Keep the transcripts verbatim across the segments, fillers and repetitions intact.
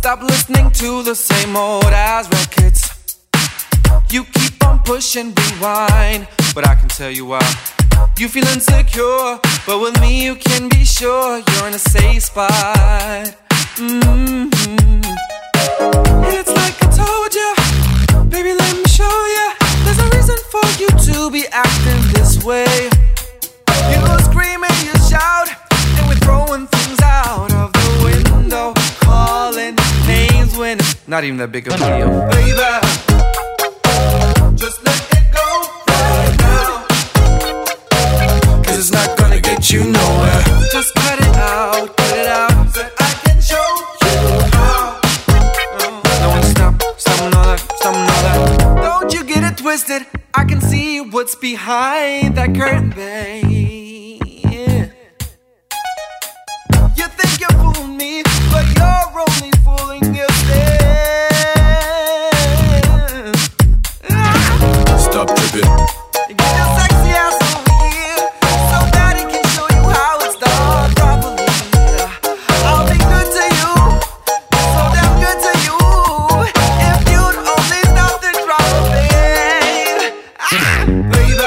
Stop listening to the same old as records. You keep on pushing rewind, but I can tell you why. You feel insecure, but with me you can be sure you're in a safe spot. Mm-hmm. It's like I told you, baby, let me show you. There's a reason for you to be acting this way. You scream and you shout, and we're throwing things out of the window, calling names when it's not even that big of a deal. Baby, just let it go right now, 'cause it's not gonna get you nowhere. Just cut it out, cut it out, so I can show you how. No one stop, stop all that, stop all that. Don't you get it twisted, I can see what's behind that curtain, babe. Yeah. You think you're fooling me, but you're only fooling yourself. Stop tripping. You get your sexy ass over here, so that he can show you how it's done properly. I'll be good to you, so damn good to you. If you'd only stop the drama, babe. Ah, baby,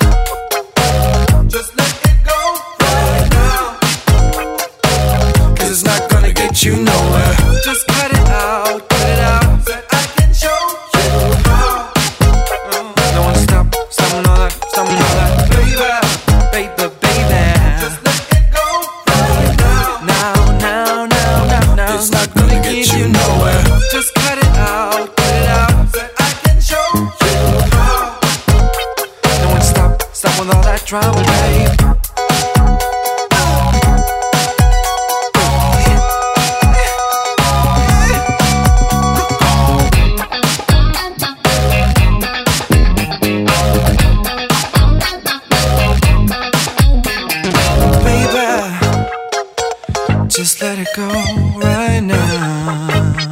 just let it go right now, 'cause it's not gonna get you nowhere. Just cut it out, cut it out, so I can show you how. No one stop, stop all that, stop all that. Baby, baby, baby, just let it go right now. Now, now, now, now, now. It's not gonna get you nowhere. Just cut it out, cut it out, so I can show you how. No one stop, stop with all that drama, babe. Just let it go right now.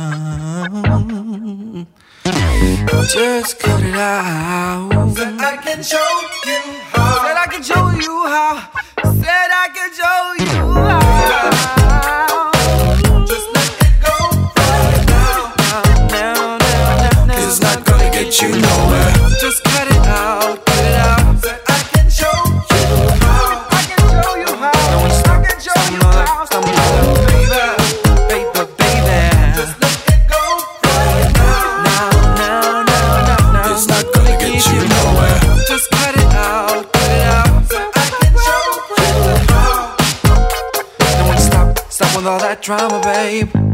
Just cut it out. Said I can show you how. Said I can show you how. Said I can show you how. Just let it go right now. Now, now, now, now. It's not gonna get you nowhere. Just cut it out, cut it out. Said I can show you how. I can show you how. No one stop, I can show you how. Stop all that. It's not gonna get you nowhere. Just cut it out, cut it out, so I can show you how. No one stop, stop with all that drama, babe.